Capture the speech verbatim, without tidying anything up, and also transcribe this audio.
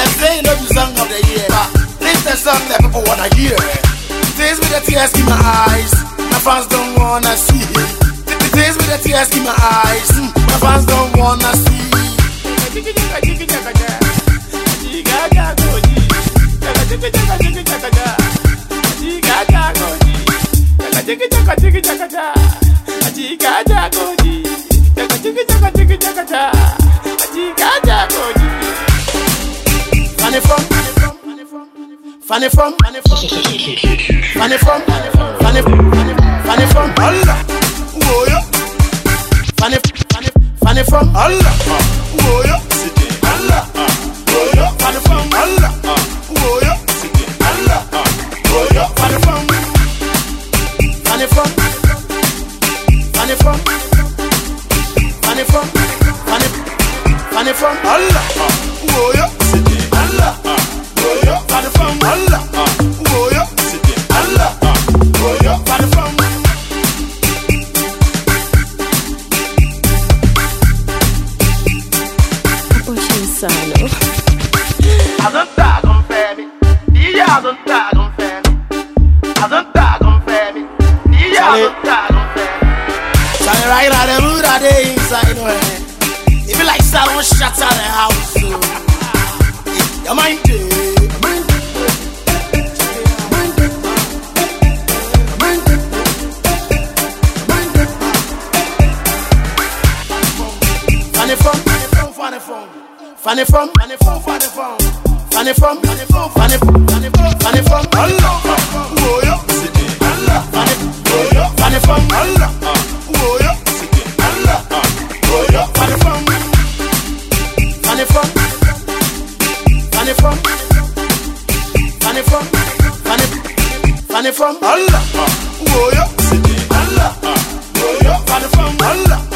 They say you know the song of the year, but this the song that people wanna hear. Days with the tears in my eyes, my fans don't wanna see. The days with the tears in my eyes, my fans don't wanna see. Funny from, funny from, funny from, funny from, funny funny from Allah. Oh yeah. Funny, funny, funny from Allah. Oh yeah. Allah. Oh yeah. Funny from Allah. Oh yeah. Allah. Oh yeah. Funny from, funny from, funny from, funny from, funny, funny from Allah. Oh yeah. Allah. Oh yeah. Funny from Allah. Oh yeah. Allah. Oh yeah. Funny from. Sano. I don't tag on Femi. Yeah, I don't tag on Femi. I don't tag on Femi. Yeah, I don't tag on Femi. Sorry, right now, the mood are there inside. If you like someone shuts out the house, so your mind, funny from, funny from. Funny from, funny from, funny from, funny from, funny from, funny from, funny from Allah. Oh yeah, Allah. Funny, oh yeah, funny from Allah. Oh yeah, Allah. Oh yeah, funny from, funny from, funny from, funny from, funny, funny from Allah. Oh yeah, Allah. Oh yeah, funny from Allah.